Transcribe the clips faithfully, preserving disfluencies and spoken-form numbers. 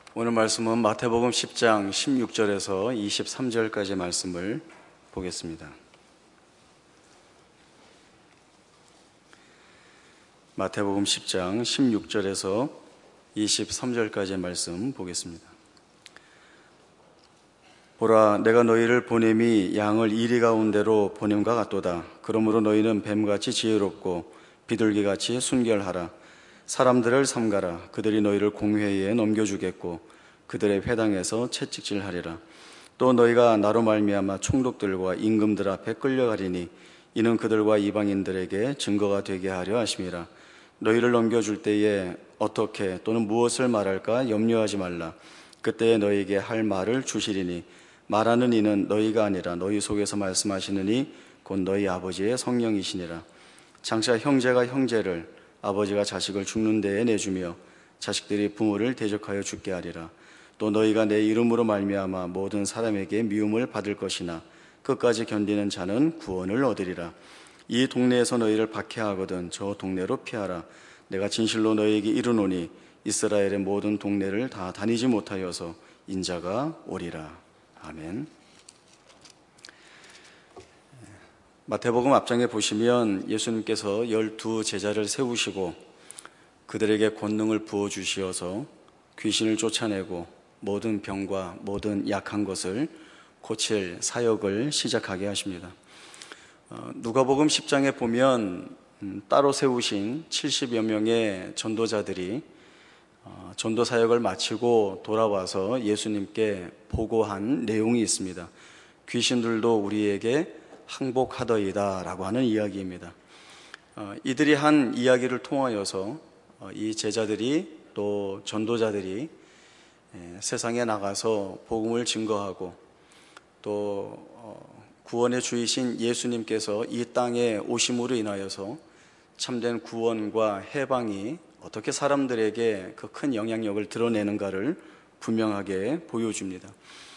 오늘 말씀은 마태복음 십 장 십육 절에서 이십삼 절까지 말씀을 보겠습니다. 마태복음 십 장 십육 절에서 이십삼 절까지 말씀 보겠습니다. 보라, 내가 너희를 보냄이 양을 이리 가운데로 보냄과 같도다. 그러므로 너희는 뱀같이 지혜롭고 비둘기같이 순결하라. 사람들을 삼가라. 그들이 너희를 공회에 넘겨주겠고 그들의 회당에서 채찍질하리라. 또 너희가 나로 말미암아 총독들과 임금들 앞에 끌려가리니 이는 그들과 이방인들에게 증거가 되게 하려 하심이라. 너희를 넘겨줄 때에 어떻게 또는 무엇을 말할까 염려하지 말라. 그때에 너희에게 할 말을 주시리니 말하는 이는 너희가 아니라 너희 속에서 말씀하시느니 곧 너희 아버지의 성령이시니라. 장차 형제가 형제를 아버지가 자식을 죽는 데에 내주며 자식들이 부모를 대적하여 죽게 하리라. 또 너희가 내 이름으로 말미암아 모든 사람에게 미움을 받을 것이나 끝까지 견디는 자는 구원을 얻으리라. 이 동네에서 너희를 박해하거든 저 동네로 피하라. 내가 진실로 너희에게 이르노니 이스라엘의 모든 동네를 다 다니지 못하여서 인자가 오리라. 아멘. 마태복음 앞장에 보시면 예수님께서 열두 제자를 세우시고 그들에게 권능을 부어주시어서 귀신을 쫓아내고 모든 병과 모든 약한 것을 고칠 사역을 시작하게 하십니다. 어, 누가복음 십 장에 보면 음, 따로 세우신 칠십여 명의 전도자들이 어, 전도 사역을 마치고 돌아와서 예수님께 보고한 내용이 있습니다. 귀신들도 우리에게 항복하더이다 라고 하는 이야기입니다. 어, 이들이 한 이야기를 통하여서 어, 이 제자들이 또 전도자들이 에, 세상에 나가서 복음을 증거하고 또 어, 구원의 주이신 예수님께서 이 땅에 오심으로 인하여서 참된 구원과 해방이 어떻게 사람들에게 그 큰 영향력을 드러내는가를 분명하게 보여줍니다.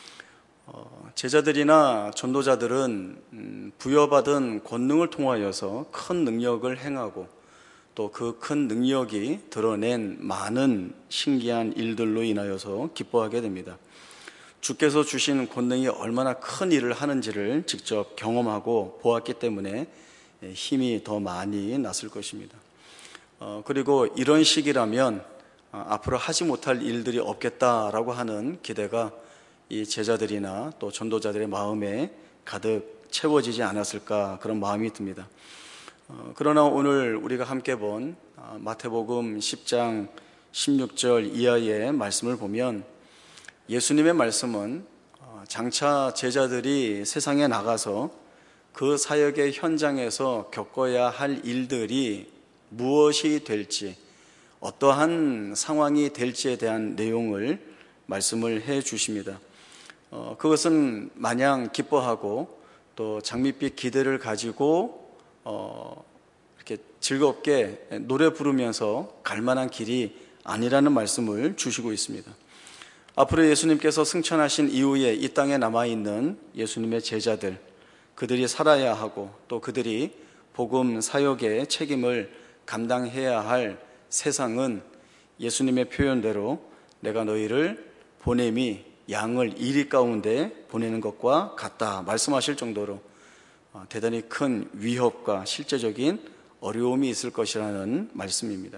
어, 제자들이나 전도자들은 음, 부여받은 권능을 통하여서 큰 능력을 행하고 또 그 큰 능력이 드러낸 많은 신기한 일들로 인하여서 기뻐하게 됩니다. 주께서 주신 권능이 얼마나 큰 일을 하는지를 직접 경험하고 보았기 때문에 힘이 더 많이 났을 것입니다. 어, 그리고 이런 식이라면 어, 앞으로 하지 못할 일들이 없겠다라고 하는 기대가 이 제자들이나 또 전도자들의 마음에 가득 채워지지 않았을까 그런 마음이 듭니다. 어, 그러나 오늘 우리가 함께 본 어, 마태복음 십 장 십육 절 이하의 말씀을 보면 예수님의 말씀은 어, 장차 제자들이 세상에 나가서 그 사역의 현장에서 겪어야 할 일들이 무엇이 될지 어떠한 상황이 될지에 대한 내용을 말씀을 해 주십니다. 어, 그것은 마냥 기뻐하고 또 장밋빛 기대를 가지고 어, 이렇게 즐겁게 노래 부르면서 갈 만한 길이 아니라는 말씀을 주시고 있습니다. 앞으로 예수님께서 승천하신 이후에 이 땅에 남아있는 예수님의 제자들, 그들이 살아야 하고 또 그들이 복음 사역의 책임을 감당해야 할 세상은 예수님의 표현대로 내가 너희를 보냄이 양을 이리 가운데 보내는 것과 같다 말씀하실 정도로 대단히 큰 위협과 실제적인 어려움이 있을 것이라는 말씀입니다.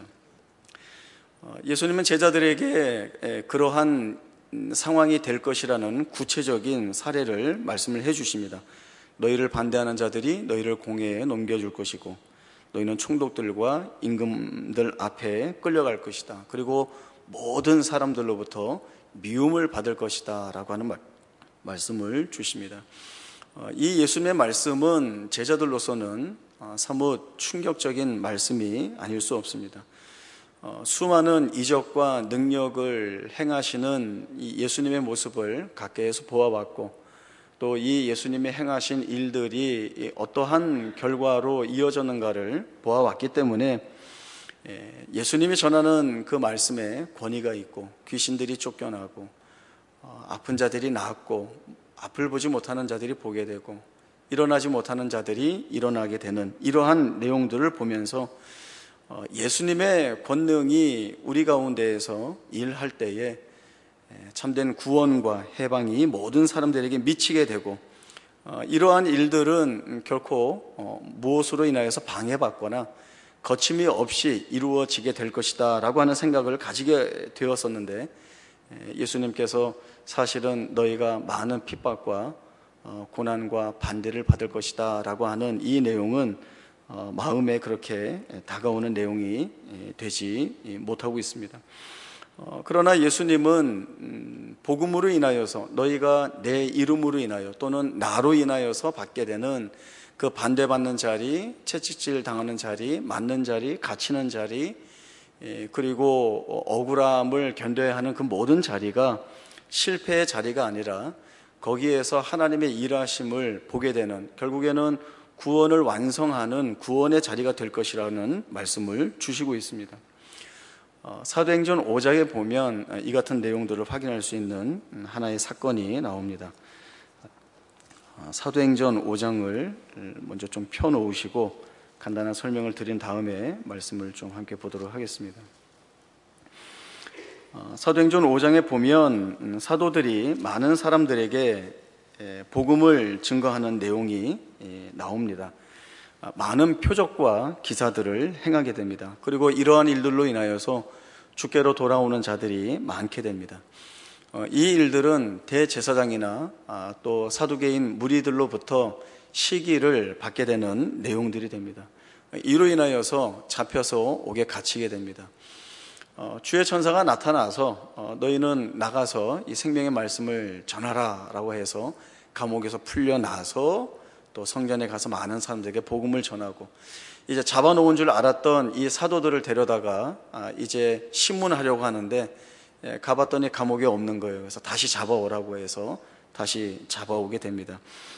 예수님은 제자들에게 그러한 상황이 될 것이라는 구체적인 사례를 말씀을 해 주십니다. 너희를 반대하는 자들이 너희를 공회에 넘겨줄 것이고 너희는 총독들과 임금들 앞에 끌려갈 것이다. 그리고 모든 사람들로부터 미움을 받을 것이다 라고 하는 말, 말씀을 주십니다. 어, 이 예수님의 말씀은 제자들로서는 어, 사뭇 충격적인 말씀이 아닐 수 없습니다. 어, 수많은 이적과 능력을 행하시는 이 예수님의 모습을 가까이에서 보아왔고 또 이 예수님이 행하신 일들이 어떠한 결과로 이어졌는가를 보아왔기 때문에 예수님이 전하는 그 말씀에 권위가 있고 귀신들이 쫓겨나고 아픈 자들이 낫고 앞을 보지 못하는 자들이 보게 되고 일어나지 못하는 자들이 일어나게 되는 이러한 내용들을 보면서 예수님의 권능이 우리 가운데에서 일할 때에 참된 구원과 해방이 모든 사람들에게 미치게 되고, 이러한 일들은 결코 무엇으로 인하여서 방해받거나 거침이 없이 이루어지게 될 것이다 라고 하는 생각을 가지게 되었었는데, 예수님께서 사실은 너희가 많은 핍박과 고난과 반대를 받을 것이다 라고 하는 이 내용은 마음에 그렇게 다가오는 내용이 되지 못하고 있습니다. 그러나 예수님은 복음으로 인하여서, 너희가 내 이름으로 인하여 또는 나로 인하여서 받게 되는 그 반대받는 자리, 채찍질 당하는 자리, 맞는 자리, 갇히는 자리, 그리고 억울함을 견뎌야 하는 그 모든 자리가 실패의 자리가 아니라 거기에서 하나님의 일하심을 보게 되는, 결국에는 구원을 완성하는 구원의 자리가 될 것이라는 말씀을 주시고 있습니다. 사도행전 오 장에 보면 이 같은 내용들을 확인할 수 있는 하나의 사건이 나옵니다. 사도행전 오 장을 먼저 좀 펴놓으시고 간단한 설명을 드린 다음에 말씀을 좀 함께 보도록 하겠습니다. 사도행전 오 장에 보면 사도들이 많은 사람들에게 복음을 증거하는 내용이 나옵니다. 많은 표적과 기사들을 행하게 됩니다. 그리고 이러한 일들로 인하여서 주께로 돌아오는 자들이 많게 됩니다. 이 일들은 대제사장이나 또 사두개인 무리들로부터 시기를 받게 되는 내용들이 됩니다. 이로 인하여서 잡혀서 옥에 갇히게 됩니다. 주의 천사가 나타나서 너희는 나가서 이 생명의 말씀을 전하라 라고 해서 감옥에서 풀려나서 또 성전에 가서 많은 사람들에게 복음을 전하고, 이제 잡아놓은 줄 알았던 이 사도들을 데려다가 이제 신문하려고 하는데 가봤더니 감옥에 없는 거예요. 그래서 다시 잡아오라고 해서 다시 잡아오게 됩니다.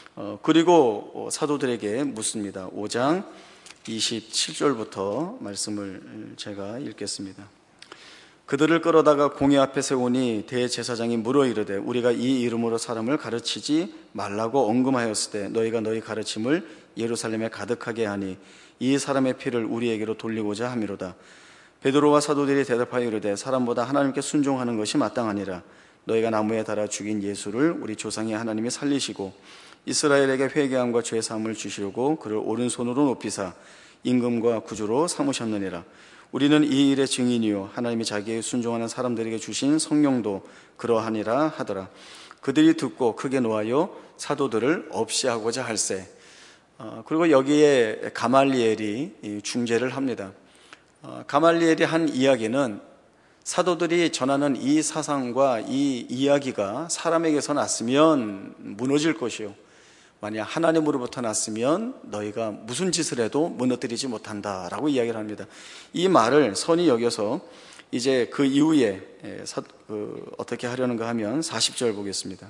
그리고 사도들에게 묻습니다. 오 장 이십칠 절부터 말씀을 제가 읽겠습니다. 그들을 끌어다가 공회 앞에 세우니 대제사장이 물어 이르되 우리가 이 이름으로 사람을 가르치지 말라고 언금하였을 때 너희가 너희 가르침을 예루살렘에 가득하게 하니 이 사람의 피를 우리에게로 돌리고자 함이로다. 베드로와 사도들이 대답하여 이르되 사람보다 하나님께 순종하는 것이 마땅하니라. 너희가 나무에 달아 죽인 예수를 우리 조상의 하나님이 살리시고 이스라엘에게 회개함과 죄 사함을 주시려고 그를 오른손으로 높이사 임금과 구주로 삼으셨느니라. 우리는 이 일의 증인이요 하나님이 자기의 순종하는 사람들에게 주신 성령도 그러하니라 하더라. 그들이 듣고 크게 노하여 사도들을 없이 하고자 할세. 어, 그리고 여기에 가말리엘이 중재를 합니다. 어, 가말리엘이 한 이야기는 사도들이 전하는 이 사상과 이 이야기가 사람에게서 났으면 무너질 것이요, 만약 하나님으로부터 났으면 너희가 무슨 짓을 해도 무너뜨리지 못한다라고 이야기를 합니다. 이 말을 선히 여겨서 이제 그 이후에 사, 그 어떻게 하려는가 하면 사십 절 보겠습니다.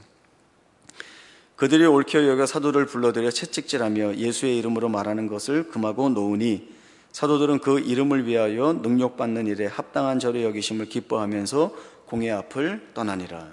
그들이 옳게 여겨 사도를 불러들여 채찍질하며 예수의 이름으로 말하는 것을 금하고 놓으니 사도들은 그 이름을 위하여 능력받는 일에 합당한 자로 여기심을 기뻐하면서 공회 앞을 떠나니라.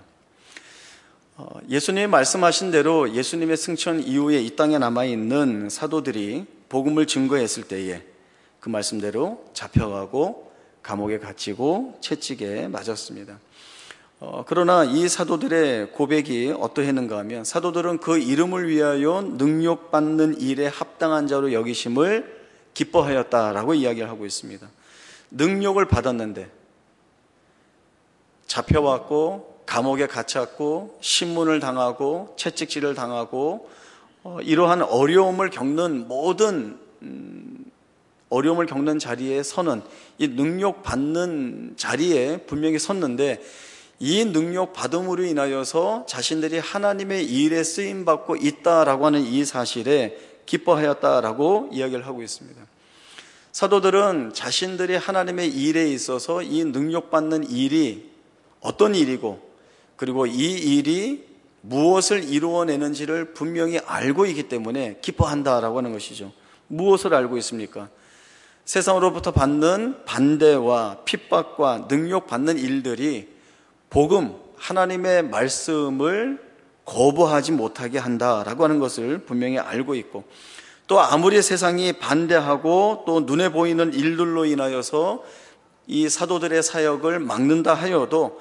예수님이 말씀하신 대로 예수님의 승천 이후에 이 땅에 남아있는 사도들이 복음을 증거했을 때에 그 말씀대로 잡혀가고 감옥에 갇히고 채찍에 맞았습니다. 어, 그러나 이 사도들의 고백이 어떠했는가 하면 사도들은 그 이름을 위하여 능력받는 일에 합당한 자로 여기심을 기뻐하였다라고 이야기를 하고 있습니다. 능력을 받았는데 잡혀왔고 감옥에 갇혔고 신문을 당하고 채찍질을 당하고 어, 이러한 어려움을 겪는 모든 음, 어려움을 겪는 자리에 서는 이 능력 받는 자리에 분명히 섰는데 이 능력 받음으로 인하여서 자신들이 하나님의 일에 쓰임 받고 있다라고 하는 이 사실에 기뻐하였다라고 이야기를 하고 있습니다. 사도들은 자신들이 하나님의 일에 있어서 이 능력 받는 일이 어떤 일이고 그리고 이 일이 무엇을 이루어내는지를 분명히 알고 있기 때문에 기뻐한다라고 하는 것이죠. 무엇을 알고 있습니까? 세상으로부터 받는 반대와 핍박과 능력받는 일들이 복음, 하나님의 말씀을 거부하지 못하게 한다라고 하는 것을 분명히 알고 있고, 또 아무리 세상이 반대하고 또 눈에 보이는 일들로 인하여서 이 사도들의 사역을 막는다 하여도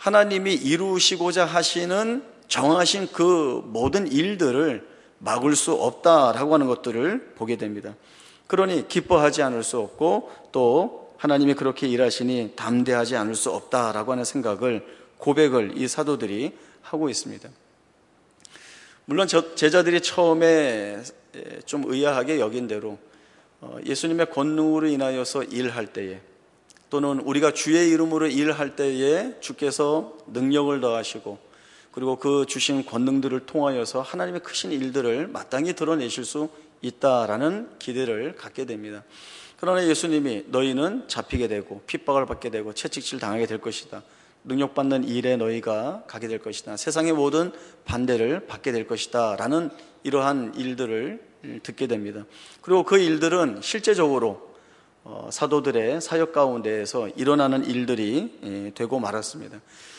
하나님이 이루시고자 하시는 정하신 그 모든 일들을 막을 수 없다라고 하는 것들을 보게 됩니다. 그러니 기뻐하지 않을 수 없고 또 하나님이 그렇게 일하시니 담대하지 않을 수 없다라고 하는 생각을, 고백을 이 사도들이 하고 있습니다. 물론 제자들이 처음에 좀 의아하게 여긴 대로 예수님의 권능으로 인하여서 일할 때에, 또는 우리가 주의 이름으로 일할 때에 주께서 능력을 더하시고 그리고 그 주신 권능들을 통하여서 하나님의 크신 일들을 마땅히 드러내실 수 있다라는 기대를 갖게 됩니다. 그러나 예수님이 너희는 잡히게 되고 핍박을 받게 되고 채찍질 당하게 될 것이다. 능력받는 일에 너희가 가게 될 것이다. 세상의 모든 반대를 받게 될 것이다 라는 이러한 일들을 듣게 됩니다. 그리고 그 일들은 실제적으로 사도들의 사역 가운데에서 일어나는 일들이 되고 말았습니다.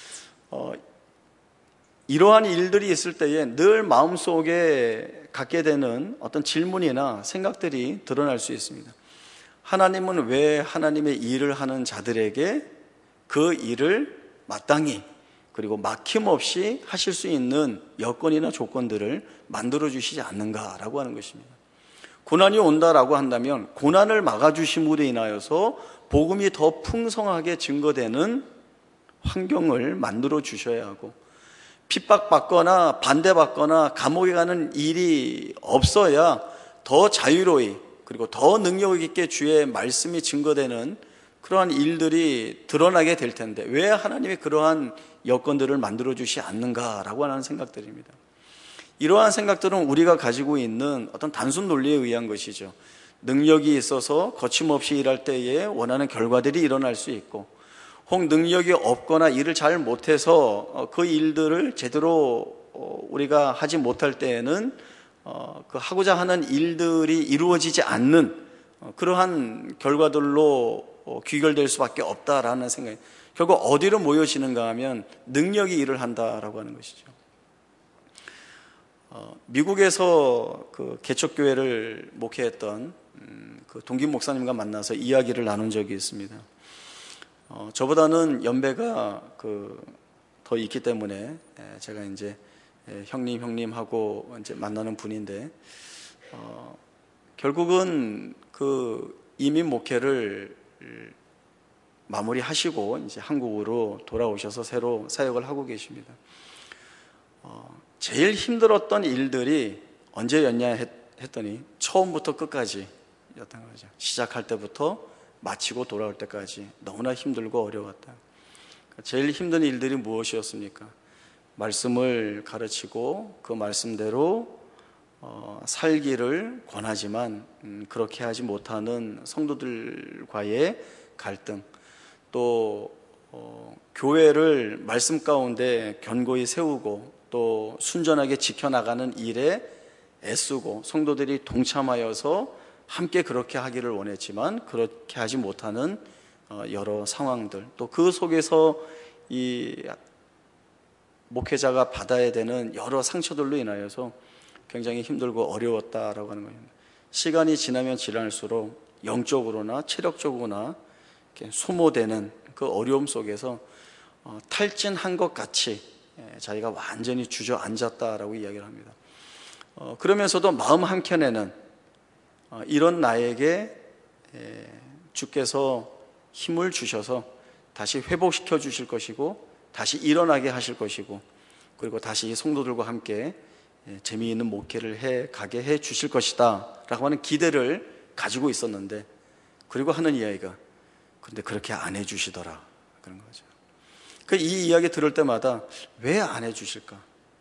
이러한 일들이 있을 때에 늘 마음속에 갖게 되는 어떤 질문이나 생각들이 드러날 수 있습니다. 하나님은 왜 하나님의 일을 하는 자들에게 그 일을 마땅히 그리고 막힘없이 하실 수 있는 여건이나 조건들을 만들어 주시지 않는가라고 하는 것입니다. 고난이 온다라고 한다면 고난을 막아주심으로 인하여서 복음이 더 풍성하게 증거되는 환경을 만들어 주셔야 하고, 핍박받거나 반대받거나 감옥에 가는 일이 없어야 더 자유로이 그리고 더 능력 있게 주의 말씀이 증거되는 그러한 일들이 드러나게 될 텐데 왜 하나님이 그러한 여건들을 만들어 주시 않는가라고 하는 생각들입니다. 이러한 생각들은 우리가 가지고 있는 어떤 단순 논리에 의한 것이죠. 능력이 있어서 거침없이 일할 때에 원하는 결과들이 일어날 수 있고, 혹 능력이 없거나 일을 잘 못해서 그 일들을 제대로 우리가 하지 못할 때에는 그 하고자 하는 일들이 이루어지지 않는 그러한 결과들로 귀결될 수밖에 없다라는 생각이, 결국 어디로 모여지는가 하면 능력이 일을 한다라고 하는 것이죠. 미국에서 그 개척교회를 목회했던 그 동기 목사님과 만나서 이야기를 나눈 적이 있습니다. 어, 저보다는 연배가 그 더 있기 때문에 제가 이제 형님 형님 하고 이제 만나는 분인데, 어, 결국은 그 이민 목회를 마무리하시고 이제 한국으로 돌아오셔서 새로 사역을 하고 계십니다. 어, 제일 힘들었던 일들이 언제였냐 했더니 처음부터 끝까지 였던 거죠. 시작할 때부터 마치고 돌아올 때까지 너무나 힘들고 어려웠다. 제일 힘든 일들이 무엇이었습니까? 말씀을 가르치고 그 말씀대로 어, 살기를 권하지만 음, 그렇게 하지 못하는 성도들과의 갈등, 또 어, 교회를 말씀 가운데 견고히 세우고 또 순전하게 지켜나가는 일에 애쓰고 성도들이 동참하여서 함께 그렇게 하기를 원했지만 그렇게 하지 못하는 여러 상황들, 또 그 속에서 이 목회자가 받아야 되는 여러 상처들로 인하여서 굉장히 힘들고 어려웠다라고 하는 겁니다. 시간이 지나면 지날수록 영적으로나 체력적으로나 이렇게 소모되는 그 어려움 속에서 탈진한 것 같이 자기가 완전히 주저앉았다라고 이야기를 합니다. 그러면서도 마음 한켠에는 이런 나에게 주께서 힘을 주셔서 다시 회복시켜 주실 것이고 다시 일어나게 하실 것이고 그리고 다시 성도들과 함께 재미있는 목회를 해 가게 해 주실 것이다 라고 하는 기대를 가지고 있었는데, 그리고 하는 이야기가 그런데 그렇게 안 해 주시더라 그런 거죠. 그 이 이야기 들을 때마다 왜 안 해 주실까?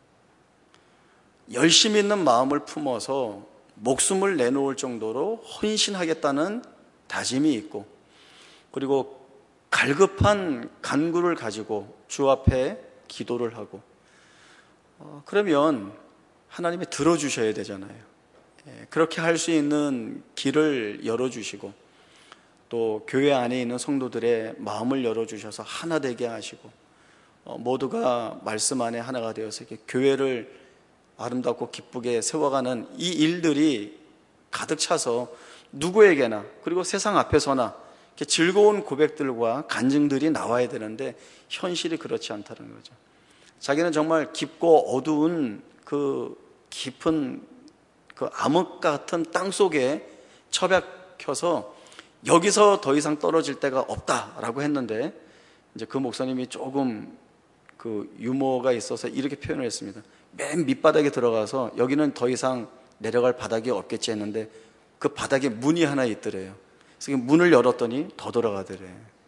열심히 있는 마음을 품어서 목숨을 내놓을 정도로 헌신하겠다는 다짐이 있고, 그리고 갈급한 간구를 가지고 주 앞에 기도를 하고, 어, 그러면 하나님이 들어주셔야 되잖아요. 예, 그렇게 할 수 있는 길을 열어주시고 또 교회 안에 있는 성도들의 마음을 열어주셔서 하나 되게 하시고 어, 모두가 말씀 안에 하나가 되어서 이렇게 교회를 아름답고 기쁘게 세워가는 이 일들이 가득 차서 누구에게나, 그리고 세상 앞에서나 이렇게 즐거운 고백들과 간증들이 나와야 되는데 현실이 그렇지 않다는 거죠. 자기는 정말 깊고 어두운 그 깊은 그 암흑 같은 땅 속에 처박혀서 여기서 더 이상 떨어질 데가 없다라고 했는데, 이제 그 목사님이 조금 그 유머가 있어서 이렇게 표현을 했습니다. 맨 밑바닥에 들어가서 여기는 더 이상 내려갈 바닥이 없겠지 했는데 그 바닥에 문이 하나 있더래요. 그래서 문을 열었더니 더 들어가더래.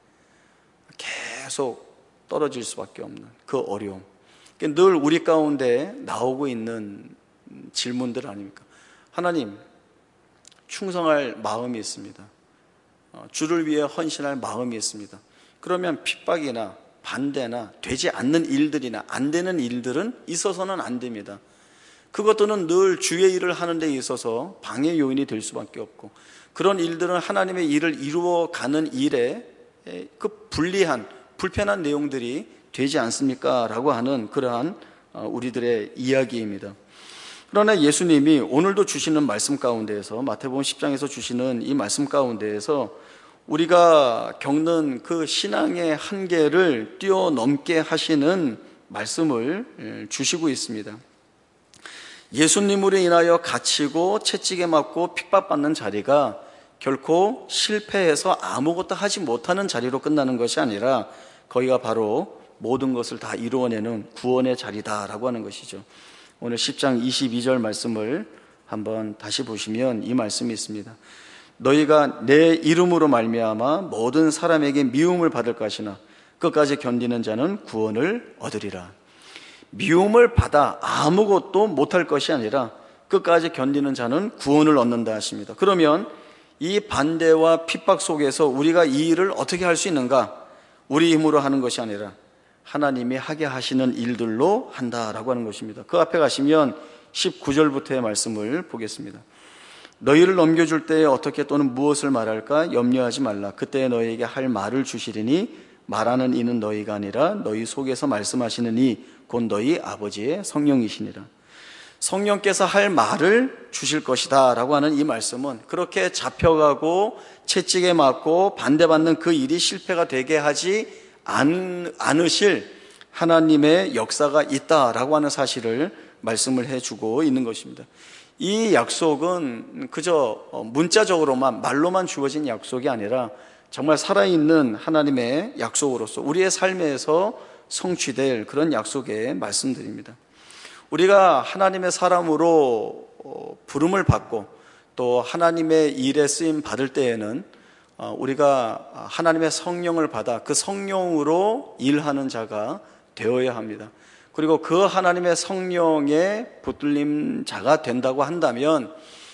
계속 떨어질 수밖에 없는 그 어려움. 늘 우리 가운데 나오고 있는 질문들 아닙니까? 하나님, 충성할 마음이 있습니다. 주를 위해 헌신할 마음이 있습니다. 그러면 핍박이나 반대나 되지 않는 일들이나 안 되는 일들은 있어서는 안 됩니다. 그것들은 늘 주의 일을 하는 데 있어서 방해 요인이 될 수밖에 없고, 그런 일들은 하나님의 일을 이루어가는 일에 그 불리한 불편한 내용들이 되지 않습니까? 라고 하는 그러한 우리들의 이야기입니다. 그러나 예수님이 오늘도 주시는 말씀 가운데에서, 마태복음 십 장에서 주시는 이 말씀 가운데에서 우리가 겪는 그 신앙의 한계를 뛰어넘게 하시는 말씀을 주시고 있습니다. 예수님으로 인하여 갇히고 채찍에 맞고 핍박받는 자리가 결코 실패해서 아무것도 하지 못하는 자리로 끝나는 것이 아니라 거기가 바로 모든 것을 다 이루어내는 구원의 자리다라고 하는 것이죠. 오늘 십 장 이십이 절 말씀을 한번 다시 보시면 이 말씀이 있습니다. 너희가 내 이름으로 말미암아 모든 사람에게 미움을 받을 것이나 끝까지 견디는 자는 구원을 얻으리라. 미움을 받아 아무것도 못할 것이 아니라 끝까지 견디는 자는 구원을 얻는다 하십니다. 그러면 이 반대와 핍박 속에서 우리가 이 일을 어떻게 할 수 있는가? 우리 힘으로 하는 것이 아니라 하나님이 하게 하시는 일들로 한다라고 하는 것입니다. 그 앞에 가시면 십구 절부터의 말씀을 보겠습니다. 너희를 넘겨줄 때에 어떻게 또는 무엇을 말할까 염려하지 말라. 그때 너희에게 할 말을 주시리니 말하는 이는 너희가 아니라 너희 속에서 말씀하시는 이 곧 너희 아버지의 성령이시니라. 성령께서 할 말을 주실 것이다 라고 하는 이 말씀은 그렇게 잡혀가고 채찍에 맞고 반대받는 그 일이 실패가 되게 하지 않, 않으실 하나님의 역사가 있다라고 하는 사실을 말씀을 해주고 있는 것입니다. 이 약속은 그저 문자적으로만 말로만 주어진 약속이 아니라 정말 살아있는 하나님의 약속으로서 우리의 삶에서 성취될 그런 약속의 말씀드립니다. 우리가 하나님의 사람으로 부름을 받고 또 하나님의 일에 쓰임 받을 때에는 우리가 하나님의 성령을 받아 그 성령으로 일하는 자가 되어야 합니다. 그리고 그 하나님의 성령의 붙들림 자가 된다고 한다면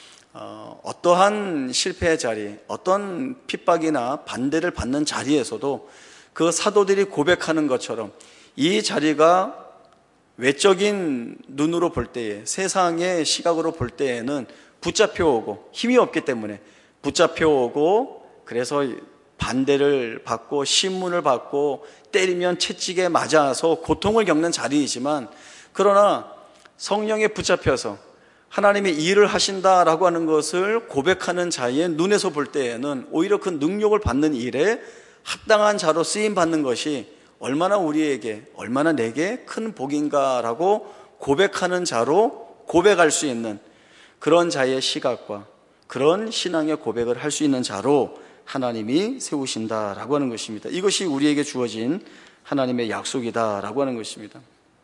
어떠한 실패의 자리, 어떤 핍박이나 반대를 받는 자리에서도 그 사도들이 고백하는 것처럼 이 자리가 외적인 눈으로 볼 때에, 세상의 시각으로 볼 때에는 붙잡혀 오고 힘이 없기 때문에 붙잡혀 오고, 그래서 반대를 받고 신문을 받고 때리면 채찍에 맞아서 고통을 겪는 자리이지만, 그러나 성령에 붙잡혀서 하나님이 일을 하신다라고 하는 것을 고백하는 자의 눈에서 볼 때에는 오히려 그 능력을 받는 일에 합당한 자로 쓰임 받는 것이 얼마나 우리에게, 얼마나 내게 큰 복인가라고 고백하는 자로 고백할 수 있는 그런 자의 시각과 그런 신앙의 고백을 할 수 있는 자로 하나님이 세우신다라고 하는 것입니다. 이것이 우리에게 주어진 하나님의 약속이다라고 하는 것입니다.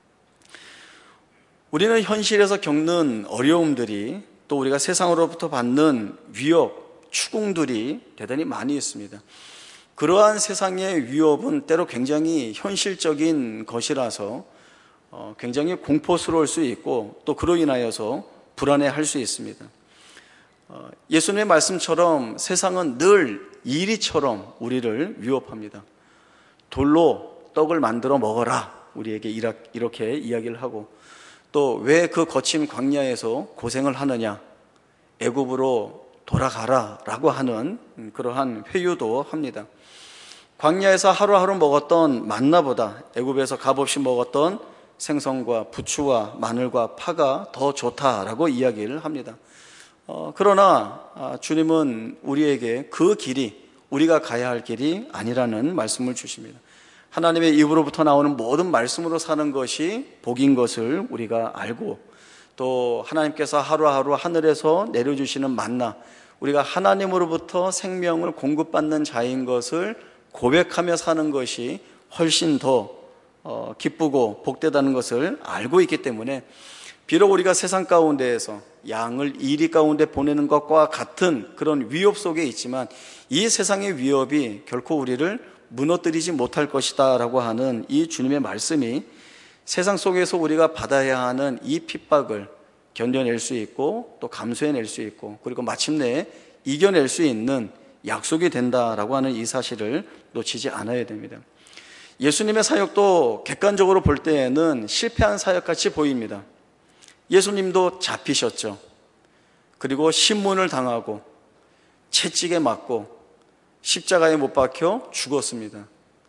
우리는 현실에서 겪는 어려움들이, 또 우리가 세상으로부터 받는 위협, 추궁들이 대단히 많이 있습니다. 그러한 세상의 위협은 때로 굉장히 현실적인 것이라서 굉장히 공포스러울 수 있고, 또 그로 인하여서 불안해할 수 있습니다. 예수님의 말씀처럼 세상은 늘 이리처럼 우리를 위협합니다. 돌로 떡을 만들어 먹어라, 우리에게 이렇게 이야기를 하고, 또 왜 그 거친 광야에서 고생을 하느냐, 애굽으로 돌아가라 라고 하는 그러한 회유도 합니다. 광야에서 하루하루 먹었던 만나보다 애굽에서 값없이 먹었던 생선과 부추와 마늘과 파가 더 좋다라고 이야기를 합니다. 어, 그러나 주님은 우리에게 그 길이 우리가 가야 할 길이 아니라는 말씀을 주십니다. 하나님의 입으로부터 나오는 모든 말씀으로 사는 것이 복인 것을 우리가 알고, 또 하나님께서 하루하루 하늘에서 내려주시는 만나, 우리가 하나님으로부터 생명을 공급받는 자인 것을 고백하며 사는 것이 훨씬 더 기쁘고 복되다는 것을 알고 있기 때문에, 비록 우리가 세상 가운데에서 양을 이리 가운데 보내는 것과 같은 그런 위협 속에 있지만, 이 세상의 위협이 결코 우리를 무너뜨리지 못할 것이다 라고 하는 이 주님의 말씀이 세상 속에서 우리가 받아야 하는 이 핍박을 견뎌낼 수 있고, 또 감수해낼 수 있고, 그리고 마침내 이겨낼 수 있는 약속이 된다라고 하는 이 사실을 놓치지 않아야 됩니다. 예수님의 사역도 객관적으로 볼 때에는 실패한 사역같이 보입니다. 예수님도 잡히셨죠. 그리고 신문을 당하고 채찍에 맞고 십자가에 못 박혀 죽었습니다.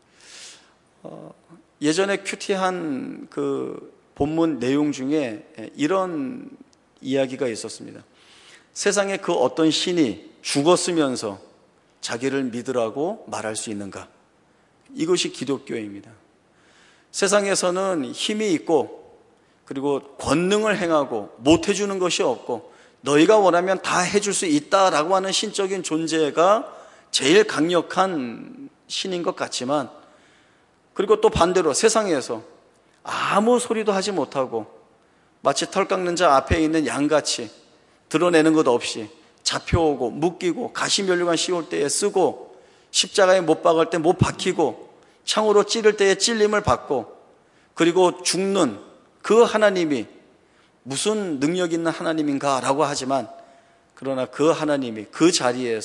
어, 예전에 큐티한 그 본문 내용 중에 이런 이야기가 있었습니다. 세상에 그 어떤 신이 죽었으면서 자기를 믿으라고 말할 수 있는가? 이것이 기독교입니다. 세상에서는 힘이 있고, 그리고 권능을 행하고 못해주는 것이 없고, 너희가 원하면 다 해줄 수 있다라고 하는 신적인 존재가 제일 강력한 신인 것 같지만, 그리고 또 반대로 세상에서 아무 소리도 하지 못하고 마치 털 깎는 자 앞에 있는 양같이 드러내는 것 없이 잡혀오고 묶이고 가시면류관 씌울 때에 쓰고 십자가에 못 박을 때 못 박히고 창으로 찌를 때에 찔림을 받고, 그리고 죽는 그 하나님이 무슨 능력 있는 하나님인가 라고 하지만, 그러나 그 하나님이 그 자리에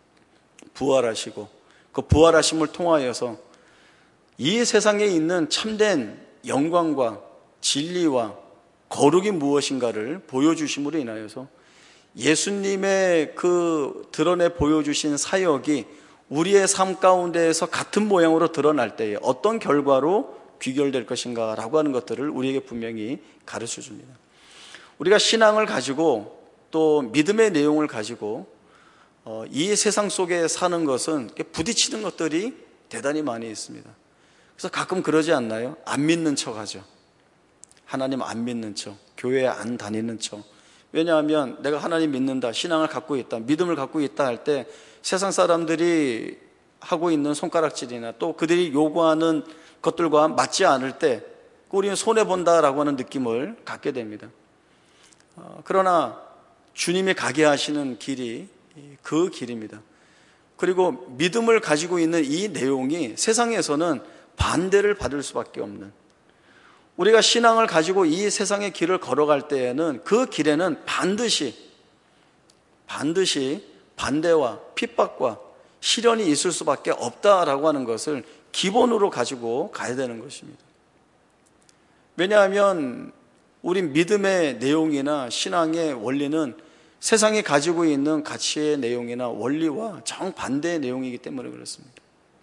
부활하시고 그 부활하심을 통하여서 이 세상에 있는 참된 영광과 진리와 거룩이 무엇인가를 보여주심으로 인하여서 예수님의 그 드러내 보여주신 사역이 우리의 삶 가운데에서 같은 모양으로 드러날 때에 어떤 결과로 귀결될 것인가 라고 하는 것들을 우리에게 분명히 가르쳐 줍니다. 우리가 신앙을 가지고 또 믿음의 내용을 가지고 어, 이 세상 속에 사는 것은 부딪히는 것들이 대단히 많이 있습니다. 그래서 가끔 그러지 않나요? 안 믿는 척 하죠. 하나님 안 믿는 척, 교회 안 다니는 척. 왜냐하면 내가 하나님 믿는다, 신앙을 갖고 있다, 믿음을 갖고 있다 할 때 세상 사람들이 하고 있는 손가락질이나 또 그들이 요구하는 것들과 맞지 않을 때 우리는 손해본다라고 하는 느낌을 갖게 됩니다. 어, 그러나 주님이 가게 하시는 길이 그 길입니다. 그리고 믿음을 가지고 있는 이 내용이 세상에서는 반대를 받을 수밖에 없는, 우리가 신앙을 가지고 이 세상의 길을 걸어갈 때에는 그 길에는 반드시 반드시 반대와 핍박과 시련이 있을 수밖에 없다라고 하는 것을 기본으로 가지고 가야 되는 것입니다. 왜냐하면 우리 믿음의 내용이나 신앙의 원리는 세상이 가지고 있는 가치의 내용이나 원리와 정반대의 내용이기 때문에 그렇습니다.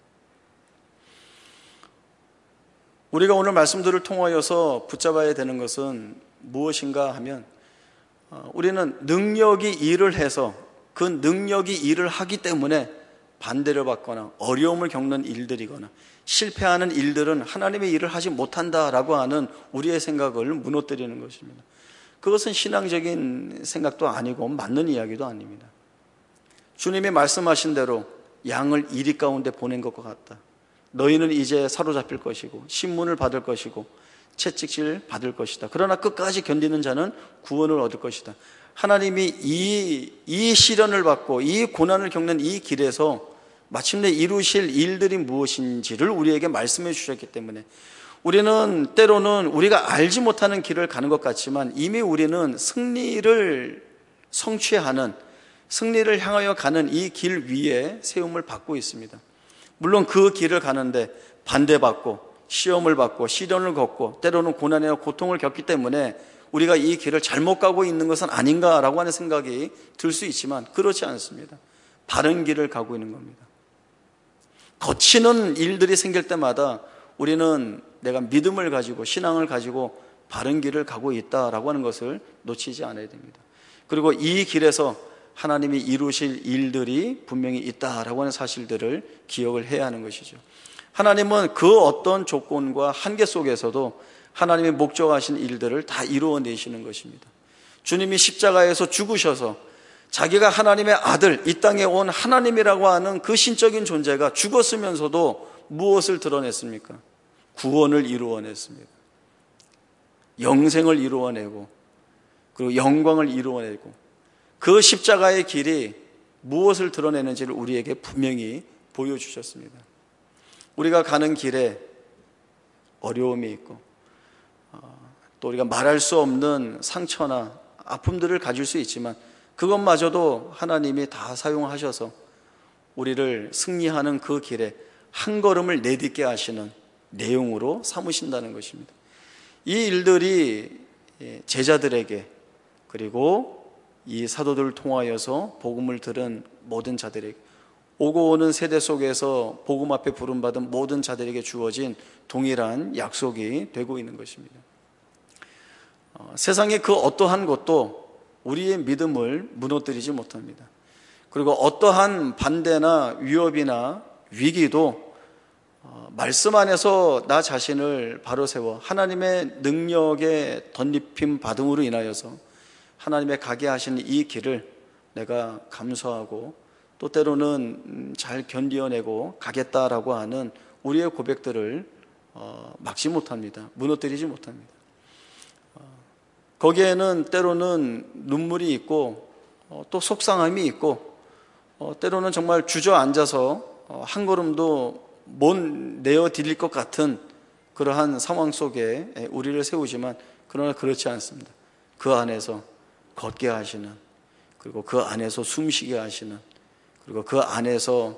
우리가 오늘 말씀들을 통하여서 붙잡아야 되는 것은 무엇인가 하면, 우리는 능력이 일을 해서 그 능력이 일을 하기 때문에 반대를 받거나 어려움을 겪는 일들이거나 실패하는 일들은 하나님의 일을 하지 못한다라고 하는 우리의 생각을 무너뜨리는 것입니다. 그것은 신앙적인 생각도 아니고 맞는 이야기도 아닙니다. 주님이 말씀하신 대로 양을 이리 가운데 보낸 것과 같다. 너희는 이제 사로잡힐 것이고 신문을 받을 것이고 채찍질 받을 것이다. 그러나 끝까지 견디는 자는 구원을 얻을 것이다. 하나님이 이, 이 시련을 받고 이 고난을 겪는 이 길에서 마침내 이루실 일들이 무엇인지를 우리에게 말씀해 주셨기 때문에, 우리는 때로는 우리가 알지 못하는 길을 가는 것 같지만 이미 우리는 승리를 성취하는, 승리를 향하여 가는 이 길 위에 세움을 받고 있습니다. 물론 그 길을 가는데 반대받고 시험을 받고 시련을 겪고 때로는 고난이나 고통을 겪기 때문에 우리가 이 길을 잘못 가고 있는 것은 아닌가라고 하는 생각이 들 수 있지만 그렇지 않습니다. 바른 길을 가고 있는 겁니다. 거치는 일들이 생길 때마다 우리는 내가 믿음을 가지고 신앙을 가지고 바른 길을 가고 있다라고 하는 것을 놓치지 않아야 됩니다. 그리고 이 길에서 하나님이 이루실 일들이 분명히 있다라고 하는 사실들을 기억을 해야 하는 것이죠. 하나님은 그 어떤 조건과 한계 속에서도 하나님의 목적하신 일들을 다 이루어내시는 것입니다. 주님이 십자가에서 죽으셔서 자기가 하나님의 아들, 이 땅에 온 하나님이라고 하는 그 신적인 존재가 죽었으면서도 무엇을 드러냈습니까? 구원을 이루어냈습니다. 영생을 이루어내고 그리고 영광을 이루어내고 그 십자가의 길이 무엇을 드러내는지를 우리에게 분명히 보여주셨습니다. 우리가 가는 길에 어려움이 있고 또 우리가 말할 수 없는 상처나 아픔들을 가질 수 있지만 그것마저도 하나님이 다 사용하셔서 우리를 승리하는 그 길에 한 걸음을 내딛게 하시는 내용으로 삼으신다는 것입니다. 이 일들이 제자들에게 그리고 이 사도들을 통하여서 복음을 들은 모든 자들에게, 오고 오는 세대 속에서 복음 앞에 부름받은 모든 자들에게 주어진 동일한 약속이 되고 있는 것입니다. 어, 세상의 그 어떠한 것도 우리의 믿음을 무너뜨리지 못합니다. 그리고 어떠한 반대나 위협이나 위기도 어, 말씀 안에서 나 자신을 바로 세워 하나님의 능력에 덧입힘 받음으로 인하여서 하나님의 가게 하시는 이 길을 내가 감수하고 또 때로는 잘 견디어내고 가겠다라고 하는 우리의 고백들을 어, 막지 못합니다. 무너뜨리지 못합니다. 어, 거기에는 때로는 눈물이 있고 어, 또 속상함이 있고 어, 때로는 정말 주저앉아서 어, 한 걸음도 못 내어드릴 것 같은 그러한 상황 속에 우리를 세우지만 그러나 그렇지 않습니다. 그 안에서 걷게 하시는, 그리고 그 안에서 숨쉬게 하시는, 그리고 그 안에서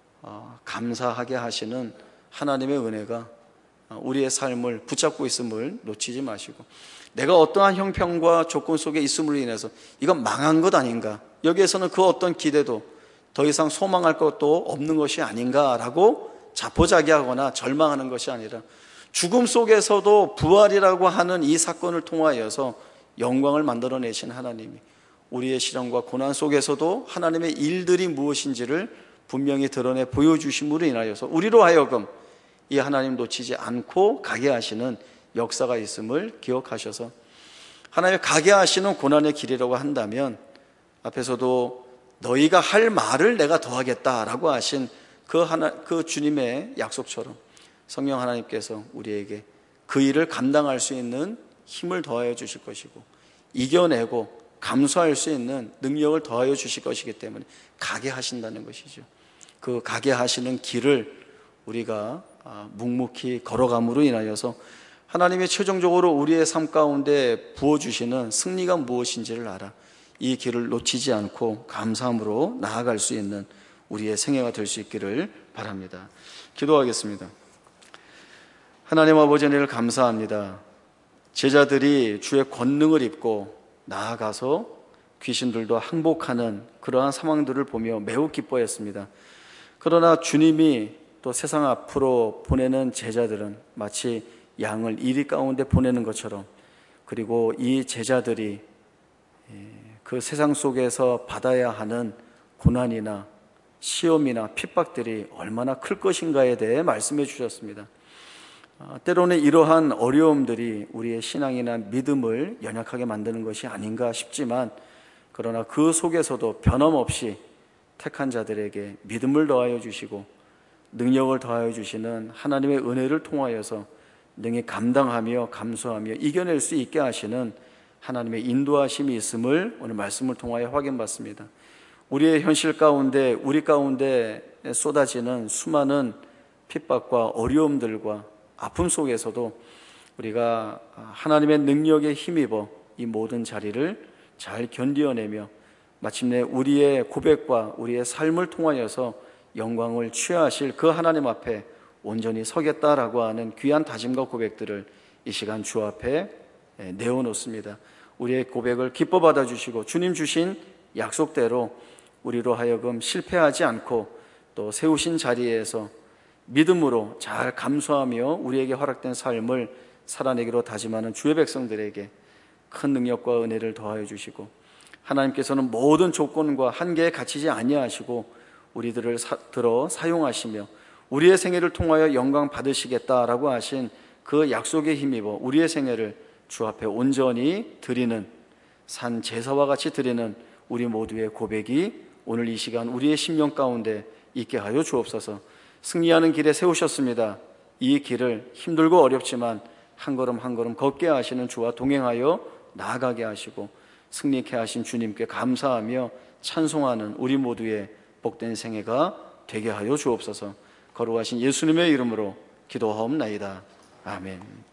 감사하게 하시는 하나님의 은혜가 우리의 삶을 붙잡고 있음을 놓치지 마시고, 내가 어떠한 형편과 조건 속에 있음으로 인해서 이건 망한 것 아닌가, 여기에서는 그 어떤 기대도 더 이상 소망할 것도 없는 것이 아닌가라고 자포자기하거나 절망하는 것이 아니라 죽음 속에서도 부활이라고 하는 이 사건을 통하여서 영광을 만들어내신 하나님이 우리의 시련과 고난 속에서도 하나님의 일들이 무엇인지를 분명히 드러내 보여주심으로 인하여서 우리로 하여금 이 하나님 놓치지 않고 가게 하시는 역사가 있음을 기억하셔서, 하나님 가게 하시는 고난의 길이라고 한다면 앞에서도 너희가 할 말을 내가 더하겠다라고 하신 그 하나, 그 주님의 약속처럼 성령 하나님께서 우리에게 그 일을 감당할 수 있는 힘을 더하여 주실 것이고 이겨내고 감수할 수 있는 능력을 더하여 주실 것이기 때문에 가게 하신다는 것이죠. 그 가게 하시는 길을 우리가 묵묵히 걸어감으로 인하여서 하나님이 최종적으로 우리의 삶 가운데 부어주시는 승리가 무엇인지를 알아 이 길을 놓치지 않고 감사함으로 나아갈 수 있는 우리의 생애가 될 수 있기를 바랍니다. 기도하겠습니다. 하나님 아버지 은혜를 감사합니다. 제자들이 주의 권능을 입고 나아가서 귀신들도 항복하는 그러한 상황들을 보며 매우 기뻐했습니다. 그러나 주님이 또 세상 앞으로 보내는 제자들은 마치 양을 이리 가운데 보내는 것처럼, 그리고 이 제자들이 그 세상 속에서 받아야 하는 고난이나 시험이나 핍박들이 얼마나 클 것인가에 대해 말씀해 주셨습니다. 때로는 이러한 어려움들이 우리의 신앙이나 믿음을 연약하게 만드는 것이 아닌가 싶지만, 그러나 그 속에서도 변함없이 택한 자들에게 믿음을 더하여 주시고 능력을 더하여 주시는 하나님의 은혜를 통하여서 능히 감당하며 감수하며 이겨낼 수 있게 하시는 하나님의 인도하심이 있음을 오늘 말씀을 통하여 확인받습니다. 우리의 현실 가운데, 우리 가운데 쏟아지는 수많은 핍박과 어려움들과 아픔 속에서도 우리가 하나님의 능력에 힘입어 이 모든 자리를 잘 견디어내며 마침내 우리의 고백과 우리의 삶을 통하여서 영광을 취하실 그 하나님 앞에 온전히 서겠다라고 하는 귀한 다짐과 고백들을 이 시간 주 앞에 내어놓습니다. 우리의 고백을 기뻐 받아주시고 주님 주신 약속대로 우리로 하여금 실패하지 않고 또 세우신 자리에서 믿음으로 잘 감수하며 우리에게 허락된 삶을 살아내기로 다짐하는 주의 백성들에게 큰 능력과 은혜를 더하여 주시고 하나님께서는 모든 조건과 한계에 갇히지 아니하시고 우리들을 사, 들어 사용하시며 우리의 생애를 통하여 영광 받으시겠다라고 하신 그 약속에 힘입어 우리의 생애를 주 앞에 온전히 드리는, 산 제사와 같이 드리는 우리 모두의 고백이 오늘 이 시간 우리의 심령 가운데 있게 하여 주옵소서. 승리하는 길에 세우셨습니다. 이 길을 힘들고 어렵지만 한 걸음 한 걸음 걷게 하시는 주와 동행하여 나아가게 하시고 승리케 하신 주님께 감사하며 찬송하는 우리 모두의 복된 생애가 되게 하여 주옵소서. 거룩하신 예수님의 이름으로 기도하옵나이다. 아멘.